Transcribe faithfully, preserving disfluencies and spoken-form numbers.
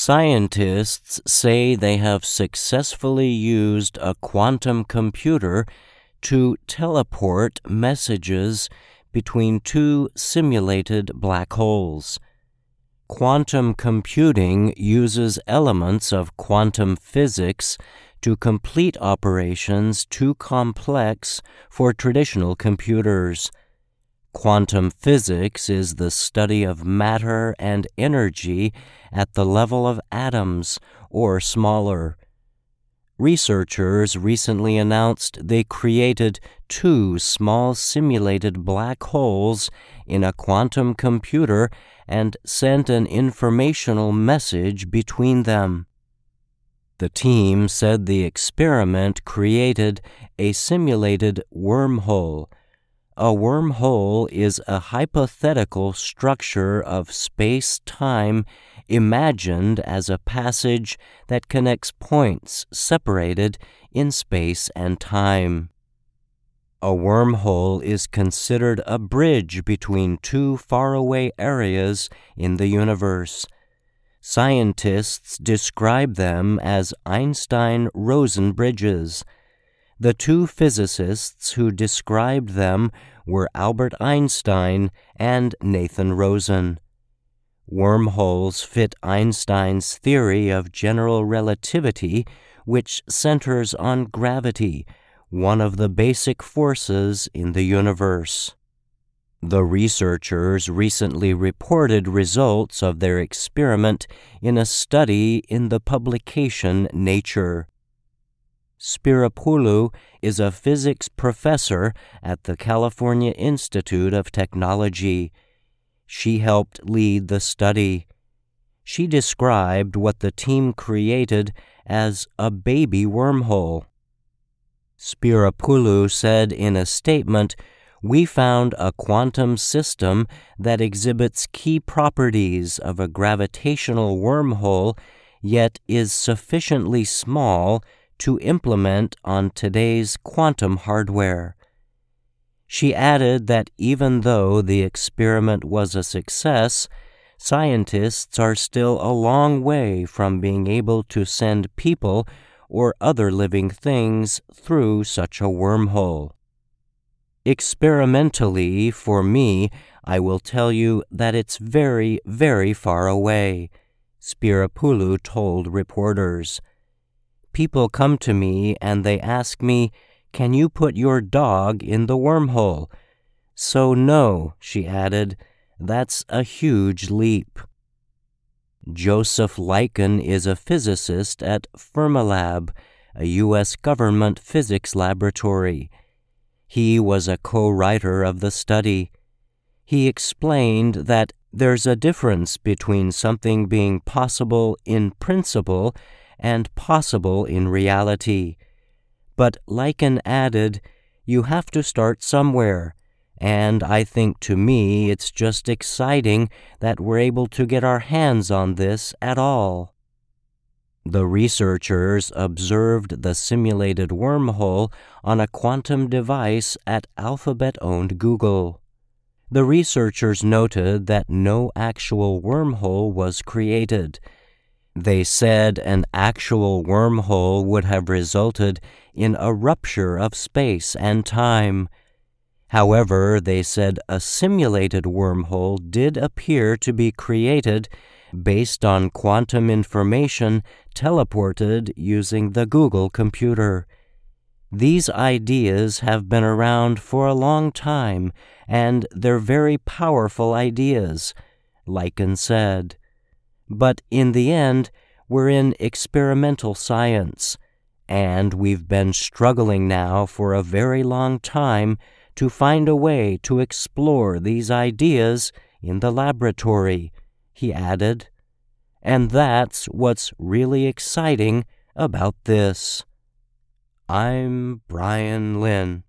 Scientists say they have successfully used a quantum computer to teleport messages between two simulated black holes. Quantum computing uses elements of quantum physics to complete operations too complex for traditional computers. Quantum physics is the study of matter and energy at the level of atoms or smaller. Researchers recently announced they created two small simulated black holes in a quantum computer and sent an informational message between them. The team said the experiment created a simulated wormhole. A wormhole is a hypothetical structure of space-time imagined as a passage that connects points separated in space and time. A wormhole is considered a bridge between two faraway areas in the universe. Scientists describe them as Einstein-Rosen bridges. The two physicists who described them were Albert Einstein and Nathan Rosen. Wormholes fit Einstein's theory of general relativity, which centers on gravity, one of the basic forces in the universe. The researchers recently reported results of their experiment in a study in the publication Nature. Spyropoulou is a physics professor at the California Institute of Technology. She helped lead the study. She described what the team created as a baby wormhole. Spyropoulou said in a statement, "We found a quantum system that exhibits key properties of a gravitational wormhole, yet is sufficiently small to implement on today's quantum hardware." She added that even though the experiment was a success, scientists are still a long way from being able to send people or other living things through such a wormhole. Experimentally, for me, I will tell you that it's very, very far away, Spyropoulou told reporters. People come to me and they ask me, "Can you put your dog in the wormhole?" So no, she added, that's a huge leap. Joseph Leiken is a physicist at Fermilab, a U S government physics laboratory. He was a co-writer of the study. He explained that there's a difference between something being possible in principle and possible in reality. But Leiken added, you have to start somewhere, and I think to me it's just exciting that we're able to get our hands on this at all. The researchers observed the simulated wormhole on a quantum device at Alphabet-owned Google. The researchers noted that no actual wormhole was created. They said an actual wormhole would have resulted in a rupture of space and time. However, they said a simulated wormhole did appear to be created based on quantum information teleported using the Google computer. These ideas have been around for a long time, and they're very powerful ideas, Leiken said. But in the end, we're in experimental science, and we've been struggling now for a very long time to find a way to explore these ideas in the laboratory, he added. And that's what's really exciting about this. I'm Brian Lynn.